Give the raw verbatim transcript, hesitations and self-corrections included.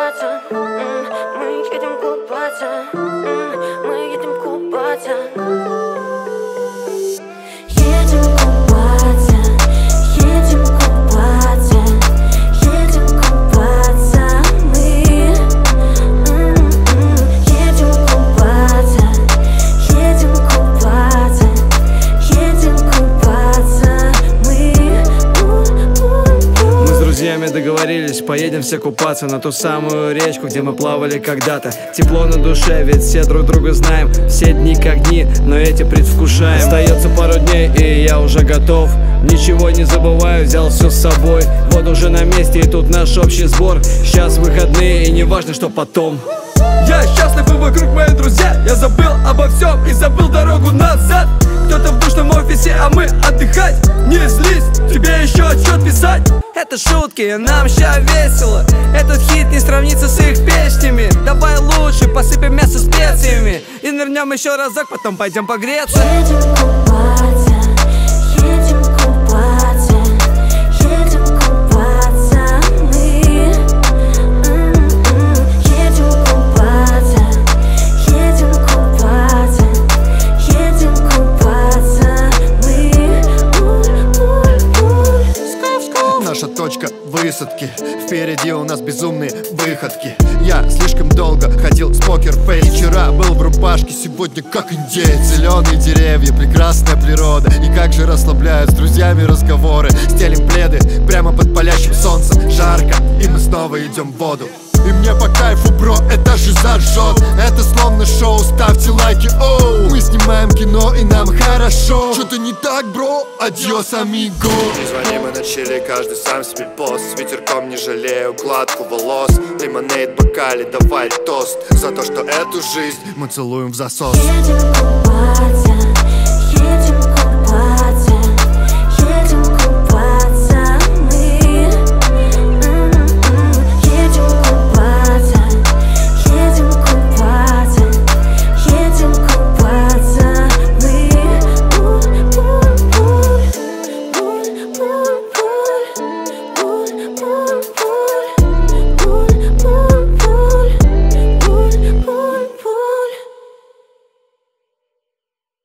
купаться, мы едем купаться, мы едем купаться. Едем купаться, едем купаться, едем купаться мы. Едем купаться, едем купаться, едем купаться мы. Мы с друзьями договорились, поедем все купаться на ту самую речку, где мы плавали когда-то. Тепло на душе, ведь все друг друга знаем. Все дни как дни, но эти предвкушаем. Остается пару дней, и я уже готов. Ничего не забываю, взял все с собой. Вот уже на месте, и тут наш общий сбор. Сейчас выходные, и не важно, что потом. Я счастлив, и вокруг мои друзья. Я забыл обо всем и забыл дорогу назад. Кто-то в душном офисе, а мы отдыхать. Не злись, тебе еще отчет писать. Это шутки, нам ща весело. Этот хит не сравнится с их песнями. Давай лучше посыпем мясо специями и нырнем еще разок, потом пойдем погреться. Едем купаться, едем купаться, едем купаться мы. Едем купаться, едем купаться, едем купаться мы. Наша точка высадки, впереди у нас безумные выходки. Я слишком долго ходил с покерфейс. Вчера был в рубашке, сегодня как индеец. Зеленые деревья, прекрасная природа. И как же расслабляют с друзьями разговоры. Стелим пледы прямо под палящим солнцем. Жарко, и мы снова идем в воду. И мне по кайфу, бро, это же зажжет. Это словно шоу, ставьте лайки, оу. Мы снимаем кино, и нам хорошо. Что-то не так, бро, адьос, амиго. Не звони, мы на чили, каждый сам себе босс. С ветерком не жалею укладку волос. Лимонейд в бокале, давай тост за то, что эту жизнь мы целуем в засос. Едем купаться.